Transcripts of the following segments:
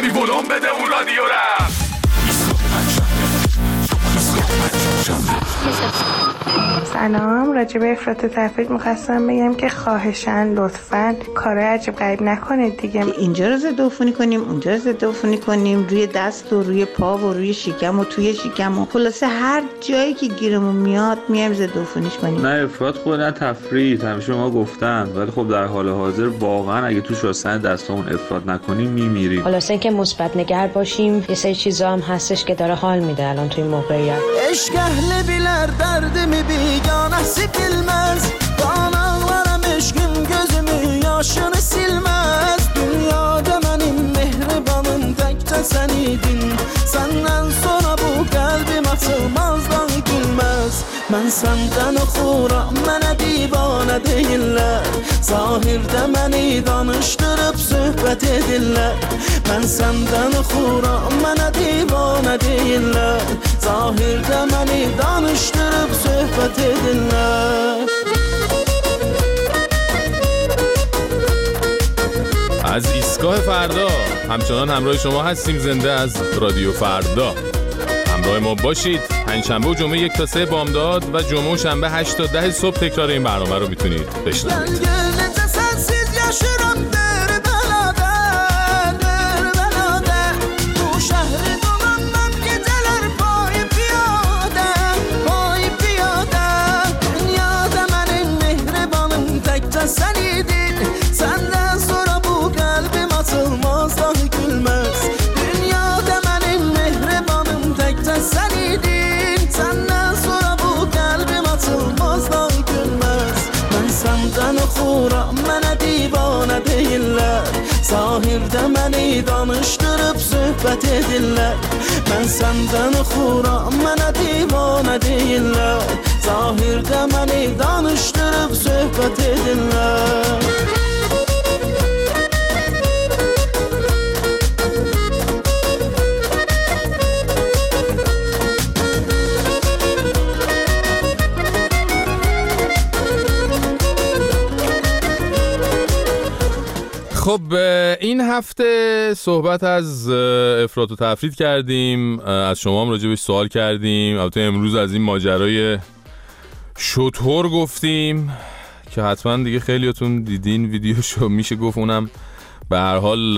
کمی ولوم بده اون رادیو رم. سلام، راجع به افراط تفرید می‌خواستم بگم که خواهشاً لطفاً کارهای عجیب غریب نکنید دیگه. اینجا رو ضد عفونی کنیم، اونجا رو ضد عفونی کنیم، روی دست و روی پا و روی شکم و توی شکم و خلاصه هر جایی که گیرمون میاد میایم ضد عفونیش کنیم. نه افراط خود نه تفرید، همیشه ما گفتن، ولی خب در حال حاضر واقعا اگه تو شستن دستامون افراط نکنیم میمیریم. خلاصه اینکه مثبت نگر باشیم. یه سری چیزا هم هستش که داره حال میده الان توی موقعیت. Eşk ehli biler derdimi biganesi bilmez. Dağlarım eşkim gözümü yaşını silmez. Dünyada benim mehribanım tekçe sen idin. Senden sonra bu kalbim açılmazdan gülmez. Ben senden xuram, mənə divane deyirlər. Zahirdə məni danışdırıb söhbət edirlər. Ben senden xuram, mənə divane deyirlər. Zahirdə məni danışdırıb söhbət edirlər. از ایستگاه فردا همچنان همراه شما هستیم، زنده از رادیو فردا. همراه ما باشید. پنجشنبه و جمعه 1 تا 3 بامداد و جمعه و شنبه 8 تا 10 صبح تکرار این برنامه رو میتونید بشنوید. Mənə divane deyirlər. Zahirdə məni danışdırıb söhbət edirlər. Mən səndən xuram, mənə divane deyirlər. Zahirdə məni danışdırıb söhbət edirlər. خب این هفته صحبت از افراط و تفرید کردیم، از شما هم راجع بهش سوال کردیم. البته امروز از این ماجرای شتر گفتیم که حتما دیگه خیلیاتون دیدین ویدیوشو، میشه گفت اونم به هر حال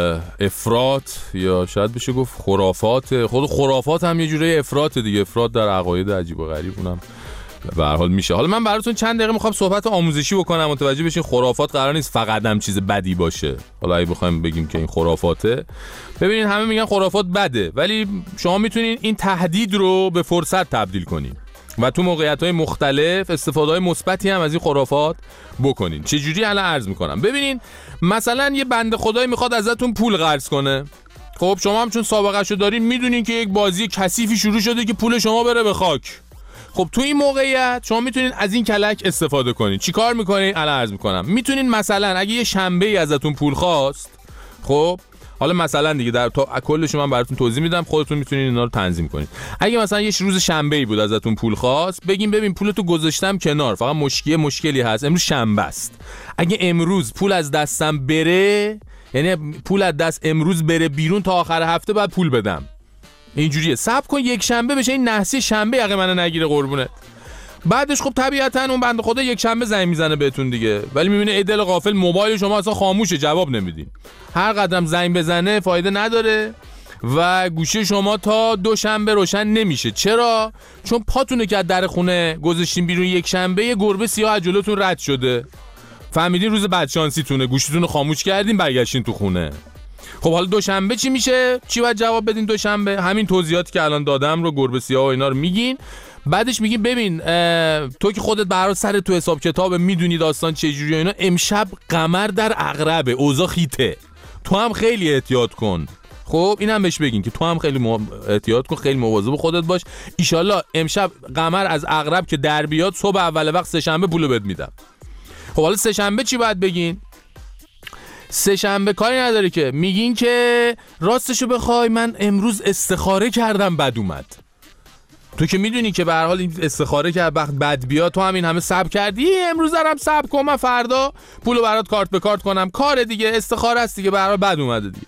افراط یا شاید بشه گفت خرافات. خود خرافات هم یه جوری افراط دیگه، افراط در عقاید عجیب و غریب اونم به هر حال میشه. حالا من براتون چند دقیقه میخوام صحبت آموزشی بکنم، متوجه بشین خرافات قرار نیست فقط هم چیز بدی باشه. حالا اگه بخوایم بگیم که این خرافاته، ببینین همه میگن خرافات بده، ولی شما میتونین این تهدید رو به فرصت تبدیل کنین و تو موقعیت‌های مختلف استفاده‌های مثبتی هم از این خرافات بکنین. چه جوری الان عرض میکنم. ببینین مثلا یه بنده خدایی میخواد ازتون پول قرض کنه. خب شما هم چون سابقه‌شو دارین میدونین که یک بازی کثیفی شروع شده که پول شما بره به خاک. خب تو این موقعیت شما میتونین از این کلک استفاده کنین. چی کار میکنین؟ الان عرض میکنم. میتونین مثلا اگه یه شنبه‌ای ازتون پول خواست، خب حالا مثلا دیگه در تا کلش من براتون توضیح میدم، خودتون میتونین اینا رو تنظیم کنین. اگه مثلا یه روز شنبه‌ای بود ازتون پول خواست، بگین ببین پولتو گذاشتم کنار، فقط مشکلی هست، امروز شنبه است. اگه امروز پول از دستم بره، یعنی پول از دست امروز بره بیرون، تا آخر هفته بعد پول بدم. اینجوریه. صبر کن یک شنبه بشه، این نحسی شنبه یقه منو نگیره قربونه. بعدش خب طبیعتاً اون بنده خدا یک شنبه زنگ میزنه بهتون دیگه، ولی میبینه ای دل غافل موبایل شما اصلا خاموشه، جواب نمیدین. هر قدم زنگ بزنه فایده نداره و گوشی شما تا دوشنبه روشن نمیشه. چرا؟ چون پاتونه که از در خونه گذاشتین بیرون یک شنبه، یه گربه سیاه از جلوتون رد شده. فهمیدین روز بدشانسیتونه، گوشیتون رو خاموش کردین، برگشتین تو خونه. خب حالا دوشنبه چی میشه؟ چی باید جواب بدین دوشنبه؟ همین توضیحاتی که الان دادم رو، گربه سیاه و اینا رو میگین. بعدش میگین ببین تو که خودت برای سر تو حساب کتاب میدونی داستان چه جوریه اینا، امشب قمر در عقربه، اوضاع خیته، تو هم خیلی احتیاط کن. خب اینم بهش بگین که تو هم خیلی احتیاط کن، خیلی مواظب خودت باش، ایشالله امشب قمر از عقرب که در بیاد صبح اول وقت سه‌شنبه پولو بهت میدم. خب حالا سه‌شنبه چی باید بگین؟ سه‌شنبه کاری نداره که میگین که راستشو بخوای من امروز استخاره کردم بد اومد. تو که میدونی که به هر حال این استخاره که وقت بد بیاد، تو همین همه صبر کردی، امروز دارم صبر کنم، من فردا پولو برات کارت به کارت کنم، کار دیگه استخاره است دیگه، به هر حال بد اومده دیگه.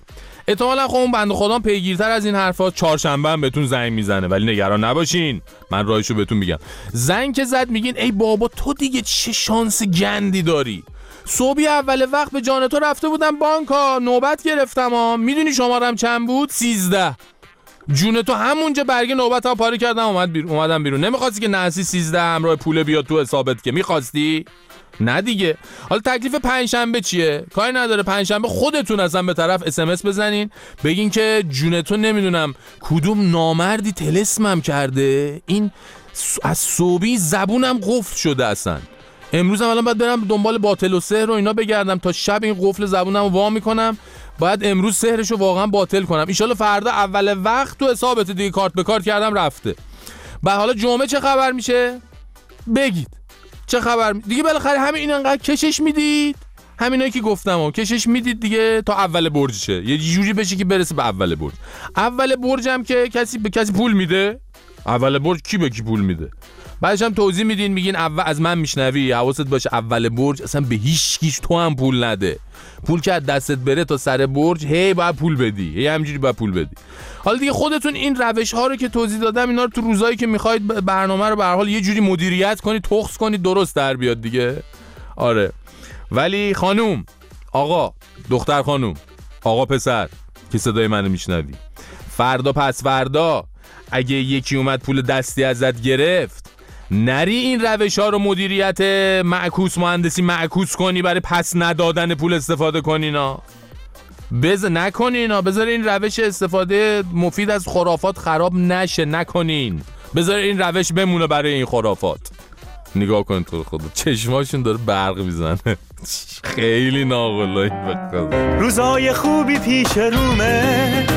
احتمالاً خب اون بنده خدا پیگیرتر از این حرفا چهارشنبه هم بهتون زنگ میزنه، ولی نگران نباشین، من راهشو بهتون میگم. زنگ که زد میگین ای بابا تو دیگه چه شانس گندی داری. صبحی اول وقت به جان تو رفته بودم بانکا، نوبت گرفتم ها، میدونی شمارم چند بود؟ 13. جون تو همونجا برگه نوبت ها پاره کردم اومدم بیرون. نمیخواستی که نحسی 13 همراه پول بیاد تو حسابت که میخواستی؟ نه دیگه. حالا تکلیف پنجشنبه چیه؟ کاری نداره، پنجشنبه خودتون اصلا به طرف SMS بزنین بگین که جون تو نمیدونم کدوم نامردی طلسمم کرده، این از صبحی زبونم قفل شده اصلا. امروز هم الان باید برم دنبال باطل و سحر و اینا بگردم تا شب این قفل زبونم رو وا میکنم. باید امروز سحرشو واقعا باطل کنم. ان فردا اول وقت تو حسابت دیگه کارت به کارت کردم رفته. بعد حالا جمعه چه خبر میشه؟ بگید. چه خبر دیگه؟ بالاخره همین این انقدر کشش میدید، همینایی که گفتم کشش میدید دیگه تا اول برج شه، یه جوری بشه که برسه به اول برج. اول برج هم که کسی به کسی پول میده؟ اول برج کی به کی پول میده؟ بعدش هم توضیح میدین میگین اول از من میشنوی حواست باشه اول برج اصلا به هیچ کیش تو هم پول نده. پول که از دستت بره تا سر برج هی باید پول بدی، هی همینجوری باید پول بدی. حالا دیگه خودتون این روش ها رو که توضیح دادم اینا رو تو روزایی که میخواید برنامه رو به هر حال یه جوری مدیریت کنید، تخص کنید، درست در بیاد دیگه. آره. ولی خانوم، آقا، دختر خانوم، آقا پسر که صدای منو میشنوی، فردا پس فردا اگه یکی اومد پول دستی ازت گرفت، نری این روش ها رو مدیریت معکوس مهندسی معکوس کنی برای پس ندادن پول استفاده کنینا. نکنینا. بذار این روش استفاده مفید از خرافات خراب نشه، نکنین. بذار این روش بمونه برای این خرافات. نگاه کن تو خدا چشماشون داره برق میزنه. خیلی ناقلایی بخدا. روزای خوبی پیش رومه،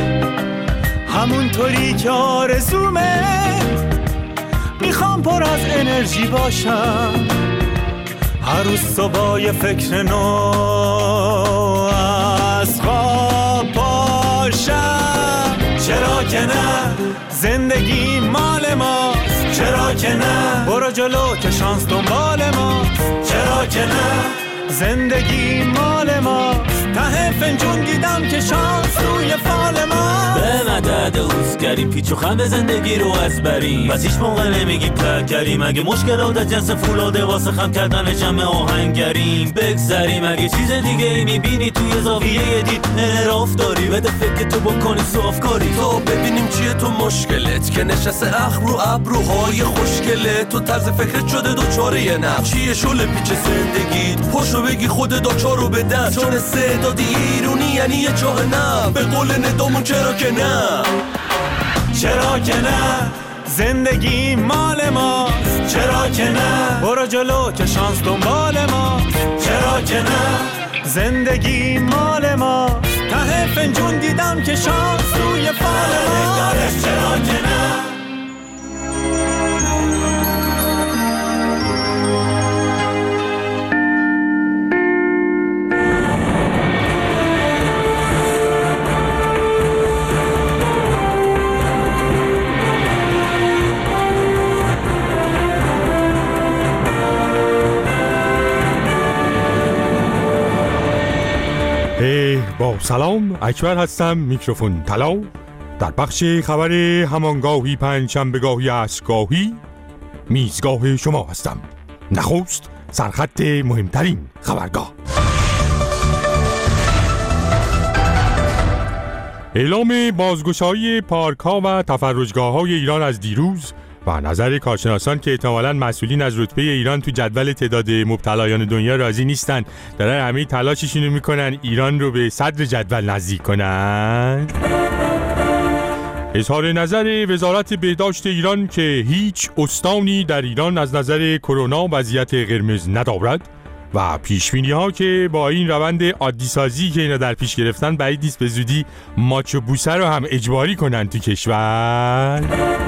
همونطوری که آرزومه، میخوام پر از انرژی باشم، هر روز صبح فکر نو از خواب باشم. چرا که نه زندگی مال ماست، چرا که نه برو جلو که شانس دنبال ماست، چرا که نه زندگی مال ماست، ته فنجون دیدم که شانس روی فال ماست. به مدد اوزگریم پیچ و خم زندگی رو از بریم، پس هیچ موقع نمیگیم تکریم، اگه مشکلات از جنس فولاده واسه خم کردن جمع آهنگریم بگذریم. اگه چیز دیگه ای میبینی توی زاویه دید انحراف داری، بده فکر تو بکنی صافکاری تا ببینیم چیه تو مشکلت که نشسته اخم رو ابروهای خوشگلت، تو طرز فکرت شده دوچاره یه نقش چیه شل پیچ زندگیت، پشو بگی خود داچارو به دست، چون استعدادی ایرونی یعنی یه جاه نه، به قول ندامون چرا که نه، چرا که نه زندگی مال ماست، چرا که نه برو جلو که شانس دنبال ماست، چرا که نه زندگی مال ماست، ته فنجون دیدم که شانس روی فال ماست، چرا که نه. با سلام، اکبر هستم، میکروفون طلا. در بخش خبر همانگاهی پنجشنبهگاهی عصرگاهی میزگاه شما هستم. نخست سرخط مهمترین خبرگاه. اعلام بازگشایی پارک‌ها و تفرجگاه‌های ایران از دیروز و نظر کارشناسان که احتمالاً مسئولین از رتبه ایران تو جدول تعداد مبتلایان دنیا راضی نیستن، دارن همه تلاششون میکنن ایران رو به صدر جدول نزدیک کنن. اظهار نظر وزارت بهداشت ایران که هیچ استانی در ایران از نظر کرونا وضعیت قرمز ندارد و پیشبینی‌ها که با این روند عادی‌سازی که اینا در پیش گرفتن بعید نیست به زودی ماچ و بوسه رو هم اجباری کنن تو کشور.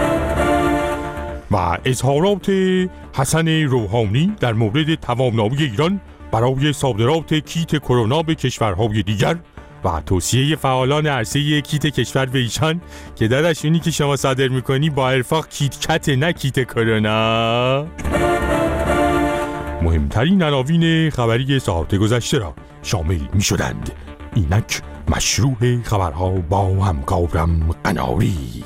و اظهارات حسن روحانی در مورد توانایی ایران برای صادرات کیت کرونا به کشورهای دیگر و توصیه فعالان عرصه کیت کشور به ایشان که داداش اونی که شما صادر میکنی با ارفاق کیت کت نه کیت کرونا. مهمترین عناوین خبری ساعت گذشته را شامل می شدند. اینک مشروع خبرها با همکارم قناری.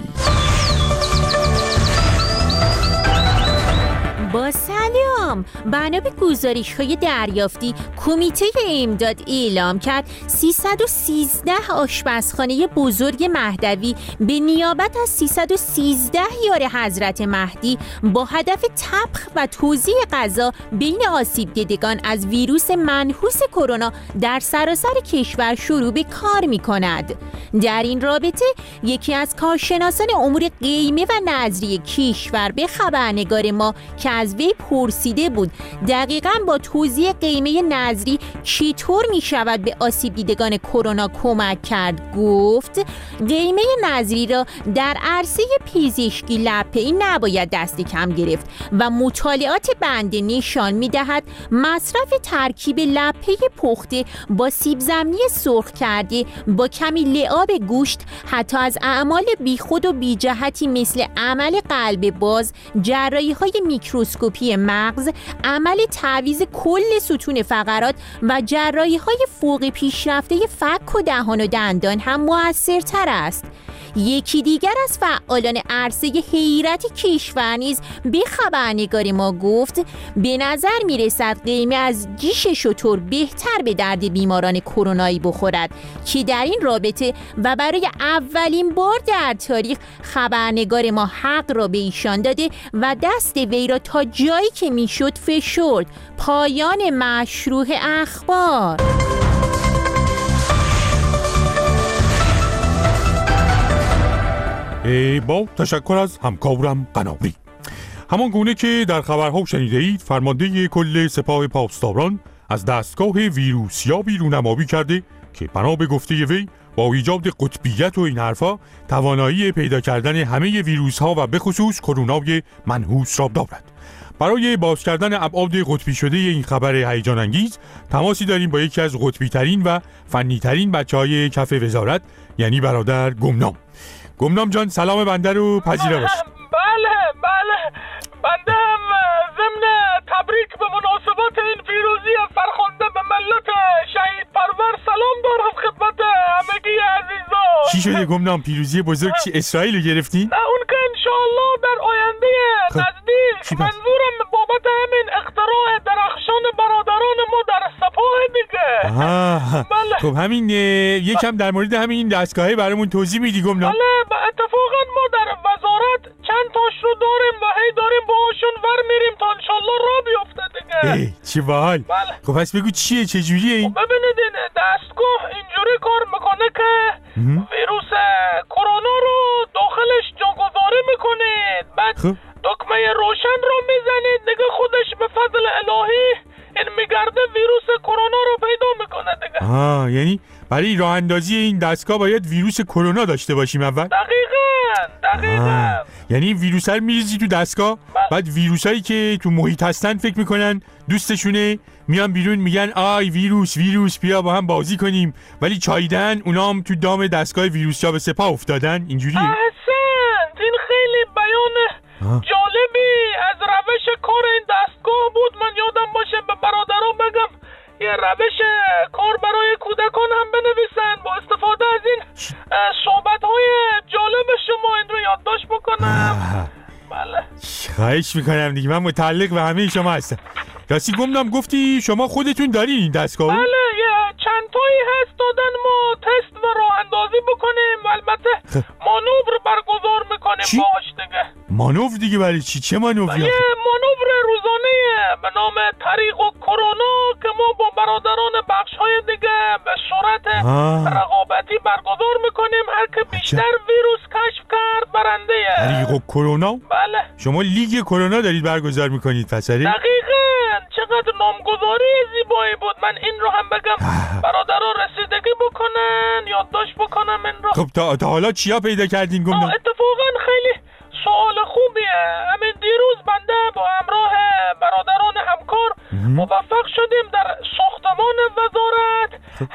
با سلام، بنا به گزارش‌های دریافتی کمیته امداد اعلام کرد 313 آشپزخانه بزرگ مهدوی به نیابت از 313 یار حضرت مهدی با هدف طبخ و توزیع غذا بین آسیب دیدگان از ویروس منحوس کرونا در سراسر کشور شروع به کار می‌کند. در این رابطه یکی از کارشناسان امور قیمه و نظری کشور به خبرنگار ما که از وی پرسیده بود دقیقاً با توزیع قیمه نظری چطور می شود به آسیب دیدگان کرونا کمک کرد گفت قیمه نظری را در عرصه پزشکی لپه‌ای نباید دست کم گرفت و مطالعات بنده نشان می دهد مصرف ترکیب لپه پخته با سیب زمینی سرخ کرده با کمی لعاب گوشت حتی از اعمال بیخود و بیجهتی مثل عمل قلب باز، جراحی‌های میکروسکوپی مغز، عمل تعویض کل ستون فقرات و جراحی‌های فوق پیشرفته فک و دهان و دندان هم مؤثرتر است. یکی دیگر از فعالان عرصه حیرت کشور نیز به خبرنگار ما گفت به نظر میرسد قیمه از جیش شتر بهتر به درد بیماران کرونایی بخورد که در این رابطه و برای اولین بار در تاریخ خبرنگار ما حق را به ایشان داده و دست وی را تا جایی که میشد فشرد. پایان مشروع اخبار. با تشکر از همکارم قناری. همان گونه که در خبرها شنیده اید، فرمانده کل سپاه پاسداران از دستگاه ویروسیابی رونمایی کرده که بنا به گفته وی با ایجاد قطبیت و این حرفا توانایی پیدا کردن همه ویروس ها و به خصوص کرونای منحوس را دارد. برای باز کردن ابعاد قطبی شده این خبر هیجان انگیز تماسی داریم با یکی از قطبی ترین و فنی ترین بچهای کف وزارت، یعنی برادر گمنام. گمنام جان، سلام بنده رو پذیرا باش. بله بنده هم ضمن تبریک به مناسبت این پیروزی فرخنده به ملت شهید پرور سلام دارم خدمت همگی عزیزان. چی شده گمنام؟ پیروزی بزرگ چی اسرائیل رو گرفتی؟ نه اون که انشاءالله در آینده نزدیک. منظورم بابت همین اختراع درخشان برادران ما در سپاه دیگه. بله. خب همین یکم در مورد همین دستگاهی برامون توضیح میدی گمنام؟ بله اتفاقا ما در وزارت چند تاش رو داریم و هی داریم باهاشون ور میریم تا انشالله را بیفته دیگه. چی باحال. بله. خب پس بگو چیه، چه جوریه این؟ ببینید این دستگاه اینجوری کار میکنه که ویروس کرونا رو داخلش جاگذاری میکنید، بعد دکمه روشن رو میزنید دیگه خودش به فضل الهی این میگرده ویروس کرونا رو پیدا میکنه دیگه. یعنی برای راه اندازی این دستگاه باید ویروس کرونا داشته باشیم اول؟ دقیقاً. یعنی ویروس ها رو میریزی تو دستگاه، بعد ویروس هایی که تو محیط هستن فکر میکنن دوستشونه، میان بیرون میگن آی ویروس بیا با هم بازی کنیم، ولی چایدن اونا هم تو دام دستگاه ویروس ها به سپاه افتادن. اینجوریه؟ احسنت، این خیلی بیان جالبی از روش کار این دستگاه بود. من یادم باشه به برادران بگم یه روش کار برای کودکان هم بنویسن با استفاده از این صحبت‌های جالب شما این رو یادداشت بکنم. بله خواهش میکنم دیگه، من متعلق به همه شما هستم. راستی گمنام گفتی شما خودتون دارین این دستگاه؟ بله یه چند تایی هست دادن ما تست و راه اندازی بکنیم و البته مانور برگزار میکنیم باش دیگه. مانور دیگه برای چی؟ چه مانوری؟ یه مانور روزانه به نام طریق و کرونا که ما با برادران بخش‌های دیگه به صورت رقابتی برگزار میکنیم. هر که بیشتر ویروس کشف کرد برنده. طریق و کرونا؟ بله. شما لیگ کرونا دارید برگزار میکنید پسره؟ دقیقاً. چقدر نامگذاری زیبایی بود. من این رو هم بگم برادران رسیدگی بکنن، یادداشت بکنم این رو. خب تا حالا چیا پیدا کردین گمنام؟ اتفاقا خیلی سوال خوبیه. همین دیروز بنده با همراه برادران همکار موفق شدیم در ساختمان وزارت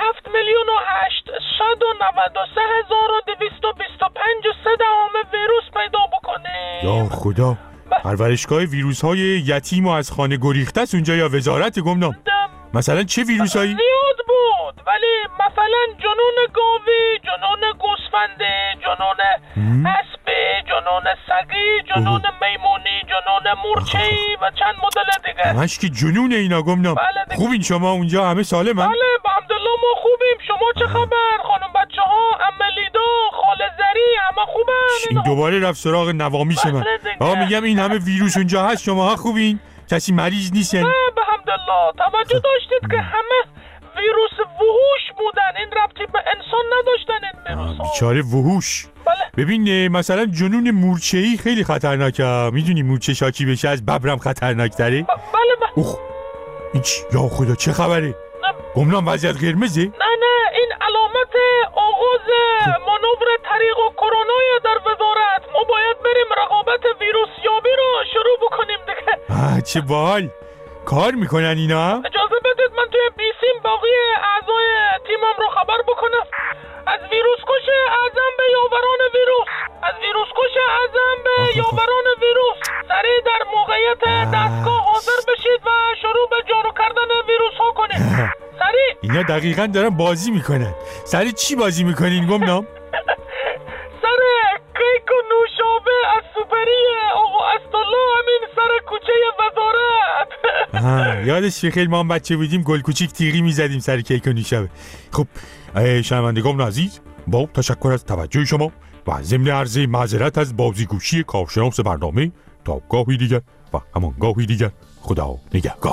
7,893,225 ویروس پیدا بکنیم. یا خدا، پرورشگاه ویروس های یتیم و از خانه گریخته است اونجا یا وزارت گمنام؟ مثلا چه ویروس هایی؟ زیاد بود ولی مثلا جنون گاوی، جنون گوسفندی، جنون اسبی، جنون سگی، جنون میمونی، جنون مورچه‌ای و چند مدل دیگه. همش که جنون اینا گمنام. بله خوبین شما اونجا همه سالمن؟ بله الحمدلله ما خوبیم. شما چه خبر؟ خانم بچه ها، عمه لیدا، خاله زری همه خوبن؟ این دوباره رفت سراغ نوامیس من. آقا میگم این همه ویروس اونجا هست، شما ها خوبین؟ کسی مریض نیستن؟ نه به حمدالله. توجه داشتید که همه ویروس وحوش بودن، این ربطی به انسان نداشتن این ویروس ها. بیچاره وحوش. بله. ببین مثلا جنون مورچه‌ای خیلی خطرناکه. میدونی مورچه شاکی بشه از ببرم خطرناک‌تره؟ بله. اوه این یا خدا چه خبره؟ گمنام وضعیت قرمزه؟ نه این علامت آغاز مانور طریق و کرونای در وزارت. ما باید بریم رقابت ویروس یابی رو شروع بکنیم دیگه. چه باحال. کار میکنن اینا؟ اجازه بدید من توی بیسیم باقی اعضای تیمم رو خبر بکنم. از ویروس کش اعظم به یاوران ویروس، از ویروس کش اعظم به یاوران ویروس. سریع در موقعیت دستگاه حاضر بشید و شروع به جارو کردن ویروس ها کنید. سریع. اینا دقیقاً دارن بازی میکنن. سریع چی بازی میکنین گمنام؟ سر کیک و نوشابه از سوپری آقا اسدالله، همین سر کوچه وزارت. یادش بخیر ما هم بچه بودیم گل کوچیک تیغی میزدیم سر کیک و نوشابه. خب شنوندگان عزیز، با تشکر از توجه شما و ضمن عرض معذرت از بازیگوشی کارشناس برنامه، تا گاهی دیگر و همان گاهی دیگر خدا نگهدار.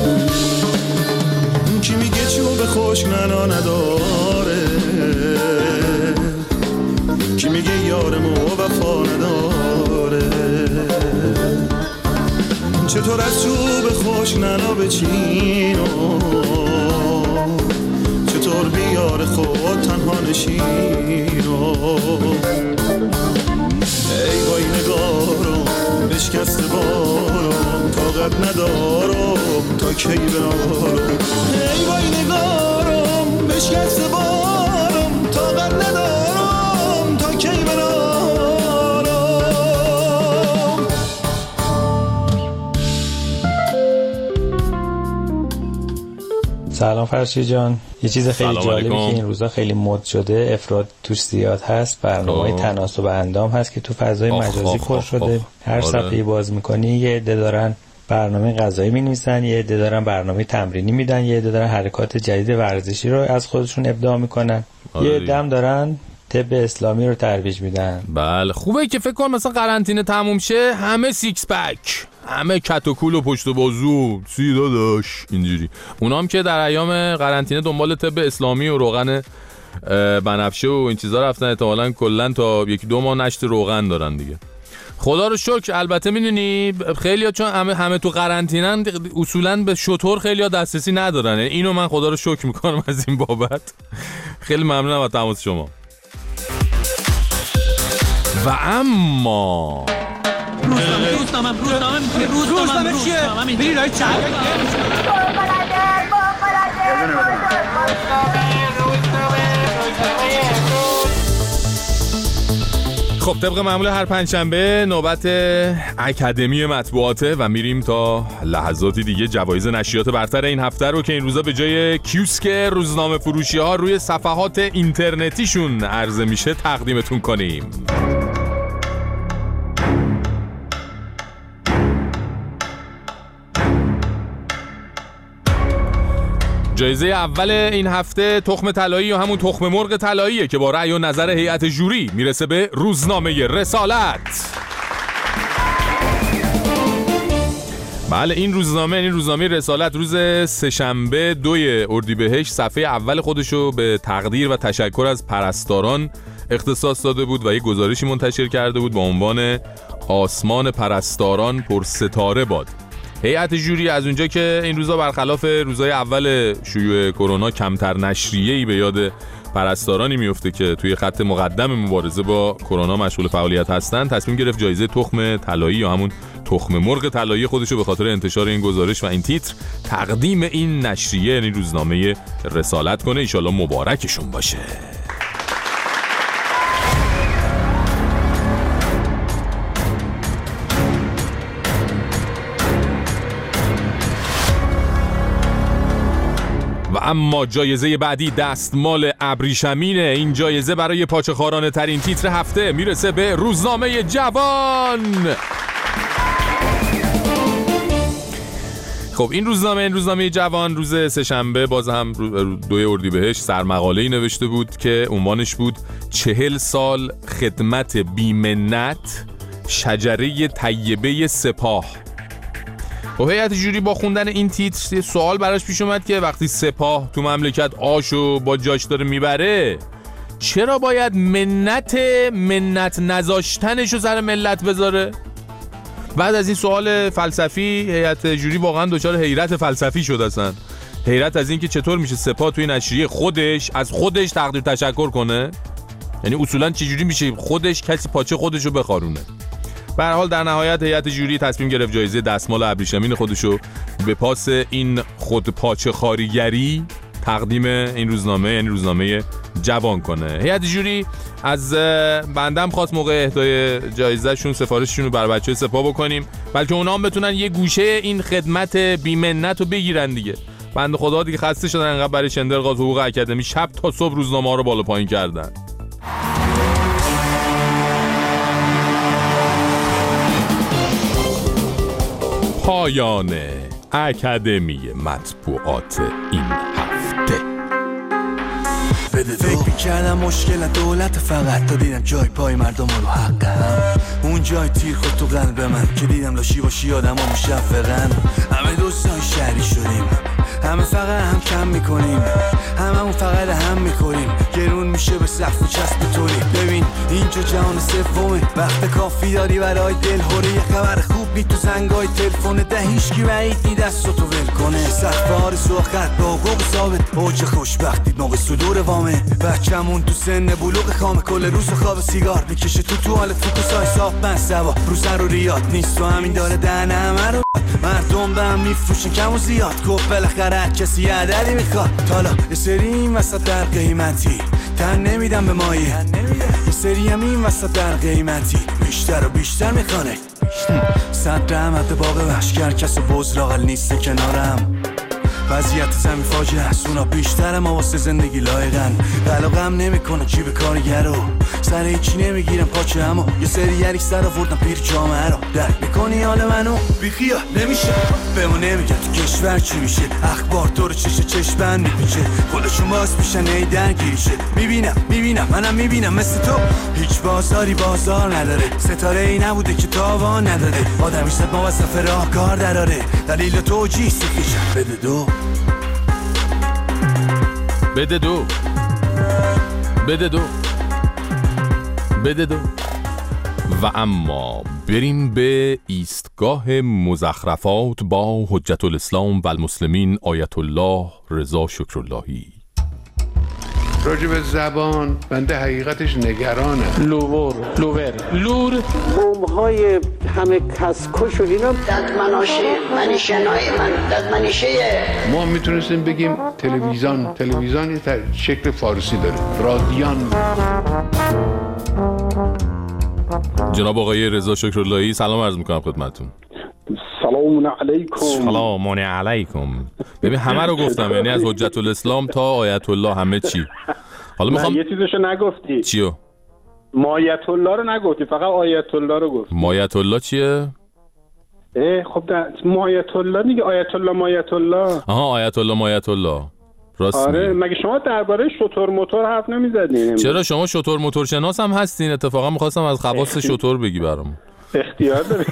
کی میگه چوب خوش ننا نداره، کی میگه یارمو وفا نداره، چطور از چوب خوش ننا بچینو، چطور بیار خود تنها نشینو. ای وای نگارم بشکست بارم، طاقت ندارم تا کی برارم. ای وای نگارم بشکست بارم، طاقت ندارم تا کی برارم. سلام فرشی جان. یه چیز خیلی جالبی که این روزا خیلی مد شده، افراد توش زیاد هست، برنامه‌های تناسب اندام هست که تو فضای مجازی پر شده. هر صفحه‌ای باز می‌کنی یه عده دارن برنامه غذایی می‌نویسن، یه عده دارن برنامه تمرینی میدن، یه عده دارن حرکات جدید ورزشی رو از خودشون ابداع میکنن، یه عده هم دارن طب اسلامی رو ترویج میدن. بله خوبه که فکر کن مثلا قرنطینه تموم شه همه سیکس پک، همه کت و کول و پشت و بازو سی داداش اینجوری. اونام که در ایام قرنطینه دنبال طب اسلامی و روغن بنفشه و این چیزا رفتن، احتمالاً کلا تا 1-2 ماه نشت روغن دارن دیگه. خدا رو شکر. البته میدونی خیلی‌ها چون همه تو قرنطینه‌ن اصولاً به شتر خیلی‌ها دسترسی ندارن. اینو من خدا رو شکر میکنم از این بابت. خیلی ممنونم از تماس شما. و اما روزنامه چیه؟ بری لای چند خب طبق معمول هر پنجشنبه نوبت اکادمی مطبوعاته و میریم تا لحظاتی دیگه جوایز نشریات برتر این هفته رو که این روزا به جای کیوسک روزنامه فروشی ها روی صفحات اینترنتیشون عرضه میشه تقدیمتون کنیم. جایزه اول این هفته تخم طلایی یا همون تخم مرغ طلاییه که با رأی و نظر هیئت جوری میرسه به روزنامه رسالت. بله این روزنامه رسالت روز سه‌شنبه 2 اردیبهشت صفحه اول خودشو به تقدیر و تشکر از پرستاران اختصاص داده بود و یک گزارشی منتشر کرده بود با عنوان آسمان پرستاران پر ستاره باد. هیئت جوری از اونجا که این روزا برخلاف روزای اول شیوع کرونا کمتر نشریه‌ای به یاد پرستارانی میفته که توی خط مقدم مبارزه با کرونا مشغول فعالیت هستن، تصمیم گرفت جایزه تخم طلایی یا همون تخم مرغ طلایی خودشو به خاطر انتشار این گزارش و این تیتر تقدیم این نشریه یعنی روزنامه رسالت کنه. ان شاءالله مبارکشون باشه. و اما جایزه بعدی دستمال ابریشمینه. این جایزه برای پاچه‌خوارانه ترین تیتر هفته میرسه به روزنامه جوان. خب این روزنامه جوان روز سه‌شنبه باز هم 2 اردیبهشت سرمقاله‌ای نوشته بود که عنوانش بود 40 سال خدمت بی‌منت شجره طیبه سپاه. و هیئت جوری با خوندن این تیتر سوال براش پیش اومد که وقتی سپاه تو مملکت آشو با جاش داره میبره، چرا باید منت نذاشتنشو سر ملت بذاره؟ بعد از این سوال فلسفی هیئت جوری واقعا دچار حیرت فلسفی شد. اصلا حیرت از این که چطور میشه سپاه توی نشریه خودش از خودش تقدیر تشکر کنه، یعنی اصولا چجوری میشه خودش کسی پاچه خودشو بخارونه. به هر حال در نهایت هیئت جوری تصمیم گرفت جایزه دستمال ابریشمین خودشو به پاس این خود پاچه خاریگری تقدیم این روزنامه، یعنی روزنامه جوان کنه. هیئت جوری از بندم خواست موقع اهدای جایزهشون سفارششون رو بر بچه‌های سپاه بکنیم، بلکه اونا هم بتونن یه گوشه این خدمت بی‌منت رو بگیرن دیگه. بنده خدا دیگه خسته شدن انقدر برای شندرغاز حقوق اکادمی شب تا صبح روزنامه‌ها رو بالا پایین کردن. پایان اکادمی مطبوعات این هفته. فکر میکردم مشکل دولت فقط تا دیدم جای پای مردم رو حقم، اون جای تیر خود تو قلب من که دیدم لاشی باشی آدم ها مشفقن. همه دوستای شهری شدیم، همه فقط هم کم میکنیم، هممون فقط هم میکنیم، گرون میشه به سقف و چسب طوری. ببین اینجا جهان سومه، وقت کافی داری برای دلهوره، یه خبر خوب نی تو زنگای تلفن ده، هیچکی بعید نی دستاتو ول کنه. سقف آرزو خط با حقوق ثابت، اوج خوشبختی موقع صدور وامه، بچه‌مون تو سن بلوغ خامه، کل روز خواب سیگار میکشه تو حال فوکوسای صاف من سوا رو سر و ریاد نیست و همین داره دهن همه رو مردم به هم میفروشن کم و زیاد. گفت بالاخره کسی عددی میخواد، حالا یه سری این وسط در قیمتی تن نمیدم به مایه، یه سری هم این وسط در قیمتی بیشتر و بیشتر میخوانه. صد رحمت باغ وحشگر کس و بزراغل نیست کنارم، وضعیت زمین فاجعه است، اونا بیشتر ما واسه زندگی لایقن. علاقم نمیکنه چی به کارگرو، سر هیچی نمیگیرم پاچه، اما یه سری یریک سر آوردم پیر جامعه رو. درک میکنی حال منو؟ بیخیال نمیشه بهمون نمیگن تو کشور چی میشه، اخبار تو رو چشمن میپیچه، خودشون باز میشن ای درگیریشه. میبینم منم میبینم مثل تو، هیچ بازاری بازار نداره، ستاره ای نبوده که تاوان نداره، آدمی صد ما وصف راه کار دراره، دلیل تو جی سیخیشن. بده دو بده دو بده دو بده دو. و اما بریم به ایستگاه مزخرفات با حجت الاسلام و المسلمین آیت الله رضا شکراللهی. راجع به زبان بنده حقیقتش نگرانه. لور قوم‌های همه کسکش و اینا ددمناشه منشنای من ددمنشه ما میتونستیم بگیم تلویزیون یه شکل فارسی داره، رادیان. جناب آقای رضا شکراللهی سلام عرض میکنم خدمتتون. سلام علیکم. ببین همه رو گفتم، یعنی از حجت الاسلام تا آیت الله همه چی. حالا میخوام یه چیزشو نگفتی. چیو؟ مایت الله رو نگفتی، فقط آیت الله رو گفتی. مایت الله چیه؟ خب مایت الله دیگه، آیت الله مایت الله. آها آیت الله مایت الله. راست آره مگه شما درباره شتر موتور حرف نمیزدین؟ چرا شما شتر موتور شناس هم هستین؟ اتفاقا می‌خواستم از خواص شتر بگی برام. اختیار داری.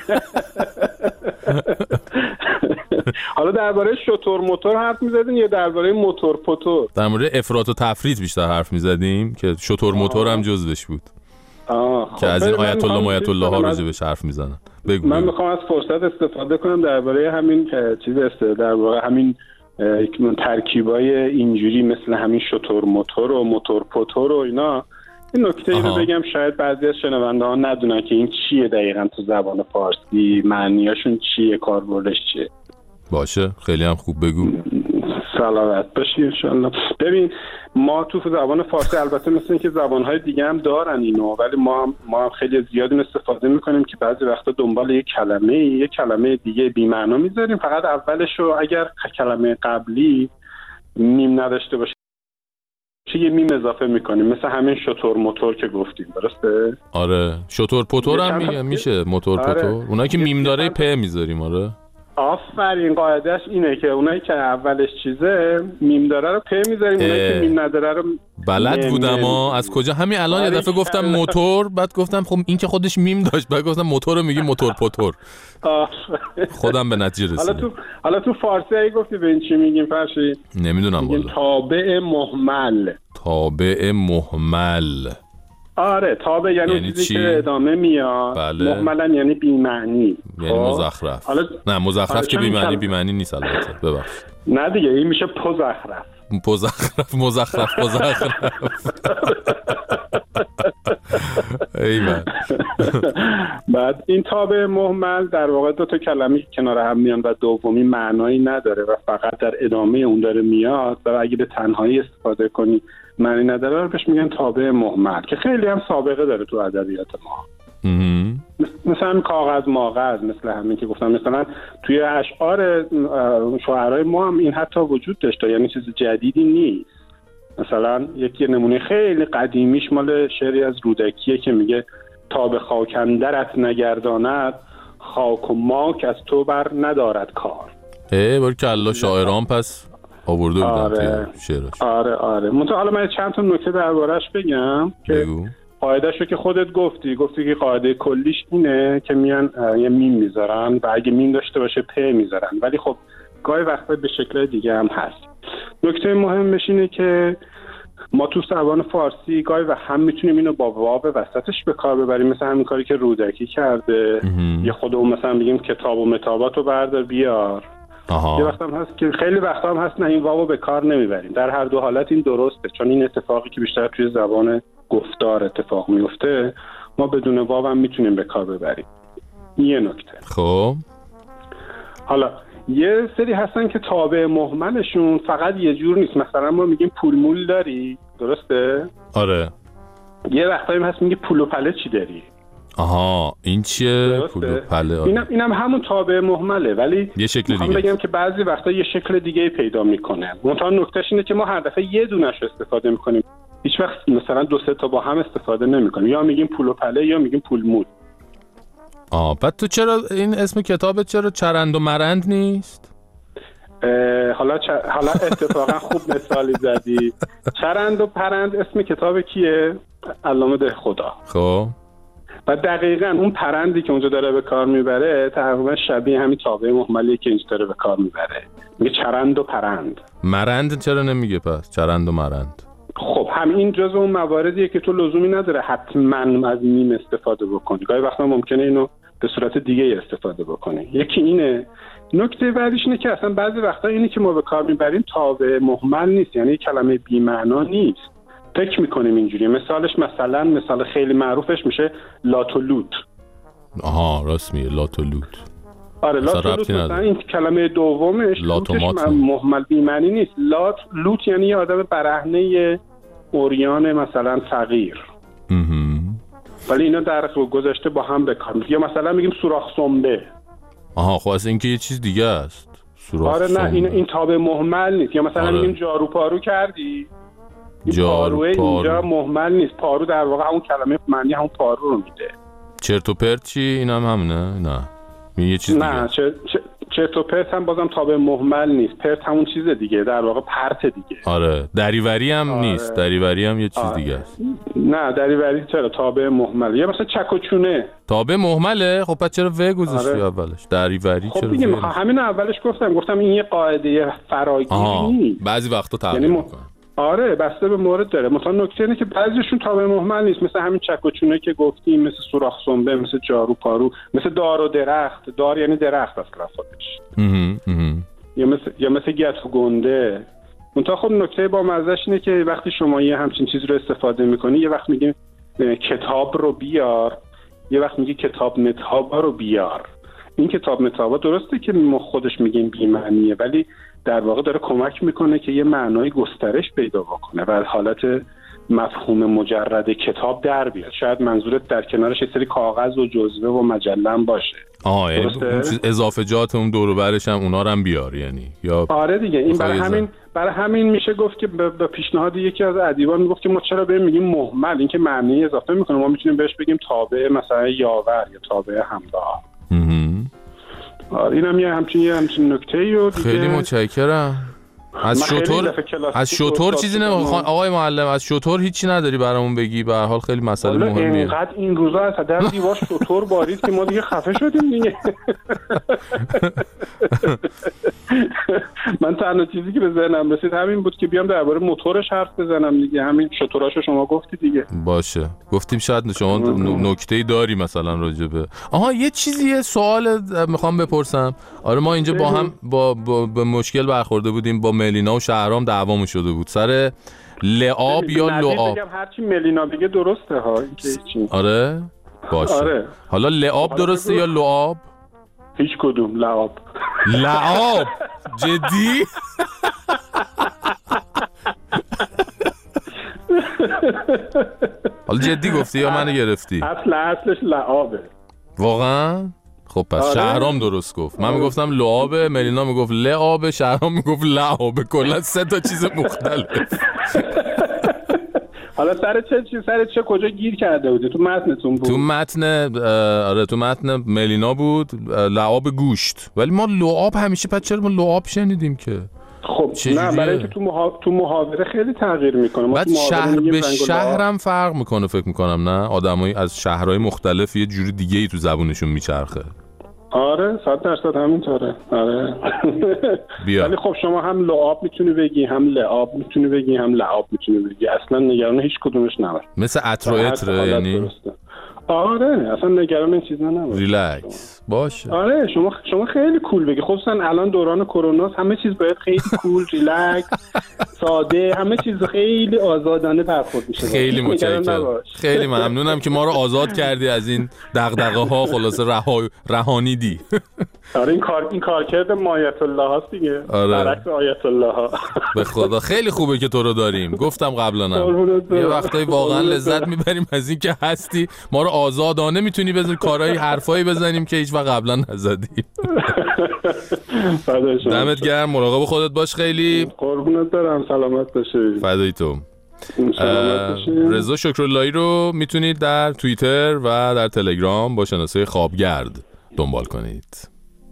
حالا درباره شتر موتور حرف میزدین یا درباره موتور پوتور؟ در مورد افراط و تفریط بیشتر حرف میزدیم که شتر موتور هم جزوش بود. که از این آیت الله مایت الله ها راجبش حرف میزنن. بگو. من میخوام از فرصت استفاده کنم درباره همین چیز در واقع همین ترکیبای اینجوری مثل همین شتر موتور و موتور پوتور و اینا این نکته ای رو بگم، شاید بعضی از شنونده ها ندونن که این چیه دقیقاً تو زبان فارسی، معنیاشون چیه، کاربردش چیه. باشه خیلی هم خوب بگو. سلامت باشی انشالله. ببین ما تو زبان فارسی البته مثل اینکه زبانهای دیگه هم دارن اینو، ولی ما هم خیلی زیاد استفاده میکنیم که بعضی وقتا دنبال یک کلمه دیگه بی معنا میذاریم، فقط اولش رو اگر کلمه قبلی میم نداشته باشه یه میم اضافه میکنیم، مثل همین شتر موتور که گفتیم، درسته؟ آره شتر پتور هم میشه موتور پتور. اونایی که میم داره پ میذاریم. آره آفرین، قاعدهش اینه که اونایی که اولش چیزه میم داره رو پ میذاریم، اونایی که میم نداره رو بلد بودم از کجا همین الان یه دفعه گفتم موتور، بعد گفتم خب این که خودش میم داشت، بعد گفتم موتور رو میگیم موتور پتور. خودم به نتیجه رسیدم. حالا تو فارسی ای گفتی به این چی میگیم فرشید؟ نمیدونم والا. تابع مهمل. تابع مهمل. آره تابع یعنی چیزی که ادامه میاد. بله. مهملن یعنی بی‌معنی، یعنی مزخرف. نه مزخرف که بی‌معنی نیست البته، ببخشید. نه دیگه این میشه پزخرف. مزخرف ایوان. بعد این تابع مهمل در واقع دو تا کلمه که کنار هم میان و دومی معنایی نداره و فقط در ادامه اون داره میاد و اگه به تنهایی استفاده کنی معنی نداره، بهش میگن تابع مهمل که خیلی هم سابقه داره تو ادبیات ما. مثلا کاغذ ماغذ، مثل همین که گفتم، مثلا توی اشعار شاعرای ما هم این حتی وجود داشته، یعنی چیز جدیدی نیست. مثلا یکی نمونه خیلی قدیمیش مال شعری از رودکیه که میگه تا به خاک اندرت نگرداند خاک و ماک از تو بر ندارد کار. باری که الله شاعران پس آورده بودن توی شعرش. آره منتها حالا من چند تا نکته دربارش بگم که قاعده‌شو که خودت گفتی که قاعده کلیش اینه که میان یه میم میذارن و اگه میم داشته باشه پ میذارن، ولی خب گاهی وقتا به شکل دیگه هم هست. نکته مهمش اینه که ما تو زبان فارسی گاهی و هم میتونیم اینو با واو وسطش به کار ببریم، مثل همین کاری که رودکی کرده. یه خودمون مثلا بگیم کتاب و متاباتو بردار بیار. یه وقت هم هست که خیلی وقتا هم هست نه این واو به کار نمیبریم. در هر دو حالت این درسته، چون این اتفاقی که بیشتر توی زبان گفتار اتفاق میفته ما بدون واو هم میتونیم به کار ببریم. یه نکته. خب حالا یه سری هستن که تابع مهملشون فقط یه جور نیست. مثلا ما میگیم پول مول داری، درسته؟ آره. یه وقتایی هست میگه پول و پله چی داری. این چیه؟ پول و پله. آره. اینم همون تابع مهمله، ولی یه شکل دیگه. بگم که بعضی وقتا یه شکل دیگه پیدا میکنه. منتها نکتهش اینه که ما هر دفعه یه دونش استفاده میکنیم، هیچ وقت مثلا دو سه تا با هم استفاده نمیکنیم. یا میگیم پول و پله یا میگیم پول مول. بعد تو چرا این اسم کتابت چرا چرند و مرند نیست؟ حالا اتفاقا خوب مثالی زدی. چرند و پرند اسم کتاب کیه؟ علامه دهخدا. خب و دقیقاً اون پرندی که اونجا داره به کار میبره تقریبا شبیه همین تابع مهملی که اینجا داره به کار میبره، میگه چرند و پرند. مرند چرا نمیگه پس؟ چرند و مرند. خب همین جزء اون مواردیه که تو لزومی نداره حتما از میم استفاده بکنی، گاهی وقتا ممکنه اینو به صورت دیگه استفاده بکنی. یکی اینه. نکته بعدیش اینه که اصلا بعضی وقتا اینی که ما به کار میبریم تابع مهمل نیست، یعنی کلمه بی‌معنا نیست. فکر میکنیم اینجوری. مثال خیلی معروفش میشه لاتولوت. راست میگه لاتولوت. آره لاتولوت مثلا این کلمه دومش مهمل بی‌معنی نیست. لوت یعنی یه آدم برهنه اوریان مثلا فقیر. ولی اینا در گذشته با هم به کار میاد. یا مثلا میگیم سوراخ سنبه. خب اصلا این که یه چیز دیگه است. آره نه این تابع مهمل نیست. یا مثلا میگیم جارو پارو کردی. پاروه اینجا مهمل نیست. پارو در واقع همون کلمه معنی همون پارو رو میده. چرت و پرت چی؟ اینم همونه؟ نه یه چیز دیگه. نه چرت و پرت هم بازم تابع مهمل نیست. پرت همون چیز دیگه، در واقع پرت دیگه. آره دریوری هم نیست. دریوری هم یه چیز دیگه است. نه دریوری چرا تابع مهمل. یا مثلا چک و چونه تابع مهمله. خب پس چرا و گذاشتی اولش؟ دریوری خب چرا؟ دیگه همین اولش گفتم این یه قاعده فراگیری نیست. بعضی وقتا تغییر میکنه. آره بسته به مورد داره. مثلا نکته اینه که بعضیشون تابع مهمل نیست، مثل همین چک و چونه که گفتیم، مثل سوراخ سنبه، مثل جارو پارو، مثل دار و درخت. دار یعنی درخت اصلا خودش. یا مثل گت و گنده. منتها خب نکته با مزهش اینه که وقتی شما یه همچین چیز رو استفاده میکنی، یه وقت میگیم کتاب رو بیار، یه وقت میگی کتاب متابا رو بیار. این کتاب متابا درسته که ما خودش میگیم بی‌معنیه، ولی در واقع داره کمک میکنه که یه معنای گسترش پیدا بکنه و حالت مفهوم مجرد کتاب در بیاد. شاید منظورت در کنارش یه سری کاغذ و جزوه و مجله باشه. یعنی اون چیز اضافجات اون دور و برش هم اونا رو هم بیار یعنی یا آره دیگه این برای همین میشه گفت که به پیشنهاد یکی از ادیبان میگفت که ما چرا بهم میگیم مهمل، این که معنی اضافه میکنه، ما میتونیم بهش بگیم تابع مثلا یاور یا تابع همراه. اینم یه همچین نکته‌ای رو دیگه. خیلی متشکرم. از شطور چیزی نمیخوام آقای معلم، از شطور هیچی نداری برامون بگی؟ به هر حال خیلی مسئله مهمیه. اینقدر این روزا از در دیوار شطور بارید که ما دیگه خفه شدیم دیگه. من تنها چیزی که به ذهنم رسید همین بود که بیام درباره موتورش حرف بزنم دیگه. همین شطوراشو شما گفتی دیگه. باشه گفتیم شاید شما نکته‌ای داری مثلا راجبه. یه سوال میخوام بپرسم. آره ما اینجا با هم با مشکل برخورده بودیم، با ملینا و شهرام دعوامون شده بود سر لعاب یا لعاب. هرچی ملینا بگه درسته ها. آره باشه. آره. حالا لعاب درسته یا لعاب؟ هیچ کدوم. لعاب. جدی؟ حالا جدی گفتی یا منو گرفتی؟ اصلش لعابه. واقعا؟ خب پس شهرام درست گفت. من میگفتم لعابه، ملینا میگفت لعابه، شهرام میگفت لعابه. کلا 3 تا چیز مختلف. حالا سر چه کجا گیر کرده بودی؟ تو متنتون بود؟ تو متن ملینا بود لعاب گوشت، ولی ما لعاب همیشه پس چرا ما لعاب شنیدیم که؟ خب نه برای اینکه تو محاوره خیلی تغییر میکنه. بعد شهر به شهرم فرق میکنه فکر میکنم، نه؟ آدمایی از شهرهای مختلف یه جوری دیگه ای تو زبونشون میچرخه. آره 100% همینطوره. آره ولی خب شما هم لعاب میتونی بگی، هم لعاب میتونی بگی، هم لعاب میتونی بگی. اصلا نگران هیچ کدومش نباش. مثل عطر و عطر یعنی. آره اصلا نگران این چیزا نباش. ریلکس باشه. آره شما خیلی کول بگی، خصوصا الان دوران کرونا همه چیز باید خیلی کول، ریلکس، ساده، همه چیز خیلی آزادانه برخورد میشه. خیلی متشکرم. خیلی ممنونم که ما رو آزاد کردی از این دغدغه‌ها، خلاصه رهانیدی. آره این کارکرد آیت الله هست دیگه. برعکس آیت الله ها. به خدا خیلی خوبه که تو رو داریم. گفتم قبلا هم یه وقتایی واقعا لذت میبریم از این که هستی، ما رو آزادانه میتونی بزنی کارهای حرفایی بزنیم که هیچ وقت قبلا نزدیم. دمت گرم، مراقب خودت باش. خیلی قربونت برم، سلامت باشی. فدای تو. رضا شکراللهی رو میتونید در توییتر و در تلگرام با شناسه خوابگرد دنبال کنید.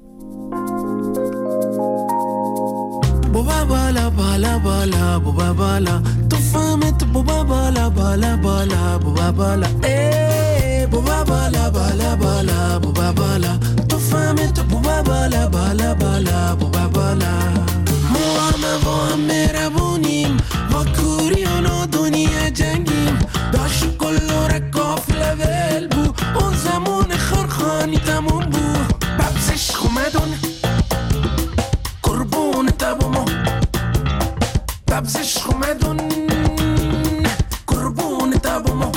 بابا بالا بالا بالا بابا بالا تو فهمت بابا بالا بالا بالا بابا بالا بابا بالا بالا بالا بابا بالا تو فهمت بابا بالا بالا بالا بابا بالا ما همه با هم مهربونیم با کوریان و دنیا جنگیم داشت کلور کافله ول بو اون زمان خرخانی تموم بو ببزش خومدون قربون تبومو ببزش خومدون قربون تبومو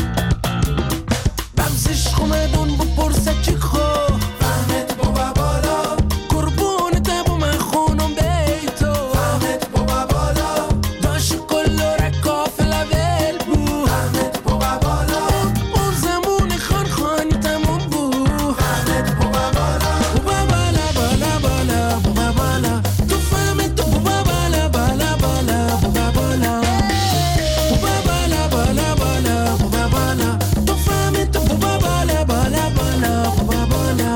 ببزش خومدون بپرسه چی خو فهمت بابا بالا قربون تبوم خونم بیتو فهمت بابا بالا داشت کلور کافله ول بو فهمت بابا بالا اون زمان خانخانی تموم بو فهمت بابا بالا بابا بالا بالا بالا بابا بالا تو فهمت بابا بالا بالا بالا بابا بالا بابا بالا بالا بالا بابا بالا تو فهمت بابا بالا بالا بالا بابا بالا